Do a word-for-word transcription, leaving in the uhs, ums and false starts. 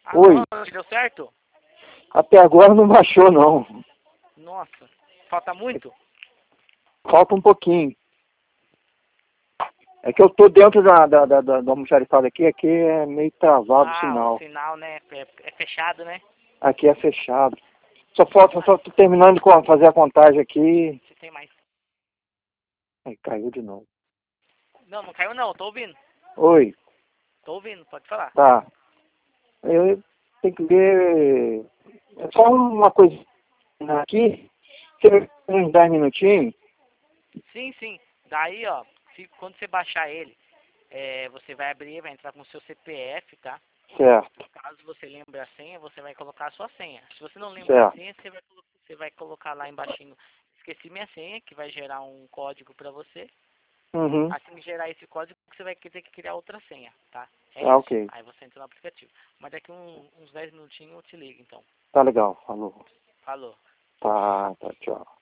Ah, Oi. não, deu certo? Até agora não baixou, não. Nossa, falta muito? Falta um pouquinho. É que eu tô dentro da, da, da, da, do almoxarifado aqui, aqui é meio travado o Ah, sinal. o sinal, né? É, é fechado, né? Aqui é fechado. Só falta, só tô terminando de con- fazer a contagem aqui. Você tem mais. Aí caiu de novo. Não, não caiu não, tô ouvindo. Oi, Tô ouvindo, pode falar. tá. Eu tenho que ver. É só uma coisa aqui. Você uns dez minutinhos? Sim, sim. Daí, ó, se, quando você baixar ele, é, você vai abrir, vai entrar com o seu C P F, tá? Certo, Caso você lembre a senha, você vai colocar a sua senha. Se você não lembra a certo. senha, você vai, colo- você vai colocar lá embaixo, esqueci minha senha, que vai gerar um código pra você. Uhum. Assim que gerar esse código, você vai ter que criar outra senha, tá? É Tá isso. ok. Aí você entra no aplicativo. Mas daqui um- uns dez minutinhos eu te ligo, então. Tá legal. Falou. Falou. Tá, tá, tchau.